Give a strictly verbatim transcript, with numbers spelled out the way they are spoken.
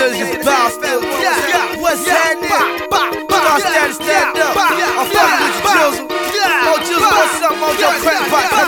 Jersey bounce still. What's happening? Start standing, stand up. I'm fucking with you, Jizzle. Oh, Jizzle, what's up? On your crack pipe.